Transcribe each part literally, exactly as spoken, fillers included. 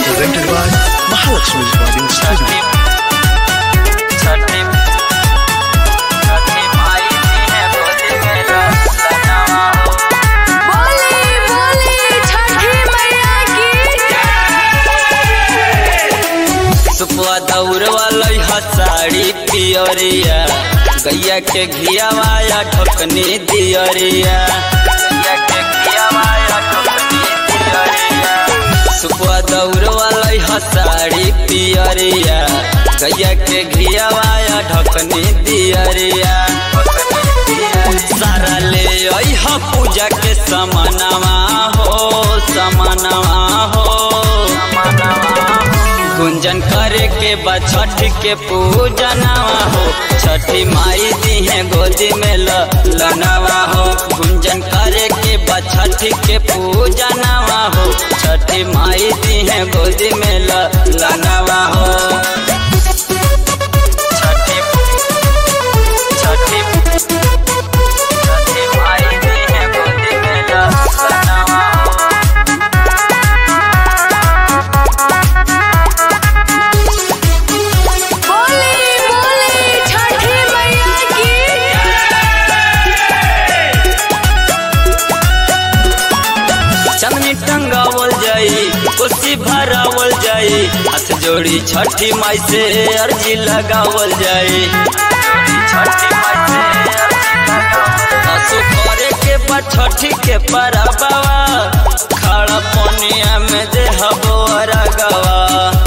presented by Mahalakshmi Recording Studio. दौड़ वाला साड़ी पियरिया गैया के घियावाया ठोकनी दियरिया गैया के घियावाया ठोकनी दियरिया सुबह दौड़ वाला साड़ी पियरिया गैया के घियावाया ठोकनी दियरिया सारा ले अइहा पूजा के समानवा हो समानवा हो गुंजन करे के बाद छठ के पूजनवा हो छठी माई दी है गोदी में लनवा हो गुंजन करे के बाद छठ के पूजनवा हो छठी माई दी है गोदी में लनवा हो छठी छठी छठी माई दी है गोदी में लनवा टंगावल जाई कोसी भरावल जाई हाथ जोड़ी छठी माई से अर्जी लगावल जाई छठी माई से अर्जी करे के बाद छठी के परबवा खड़ा पनिया में दे हबोरा गवा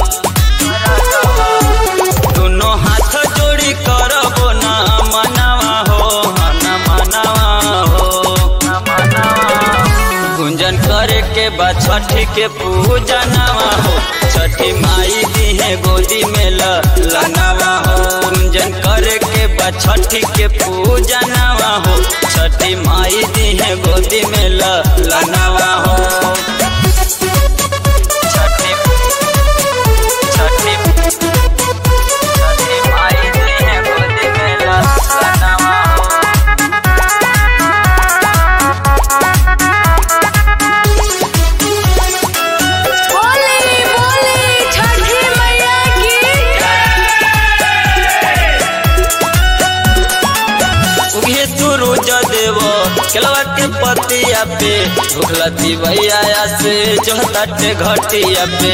दोनों हाथ जोड़ी करबो ना मनावा हो ना मनावा हो ना मनावा गुंजन करे के बाद छठी के पूजनवा हो छठी माई दी है गोदी में लनवा हो गुंजन करे के बाद छठी के पूजनवा हो छठी माई दी है गोदी में लनवा हो छठी छठी छठी माई दी है गोदी में लनवा हो केलवा के पतिया पे भूखलती भैया से जो तटे घटिया पे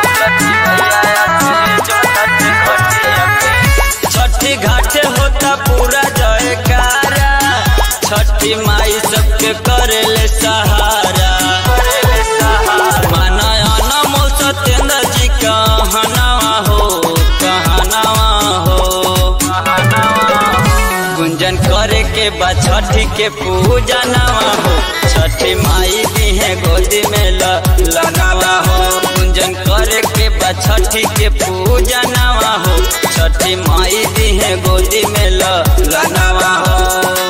छठी घाटे होता पूरा जयकारा छठी माई सबके करेले सहारा माना अनमोल सत्येंद्र जी कहनावा हो कहनावा हो गुंजन करे के बाद छठी के पूजनवा हो छठी माई दी है गोदी में लनवा हो गुंजन करे के बाद छठी के पूजनवा हो छठी माई दी है गोदी में लनवा हो।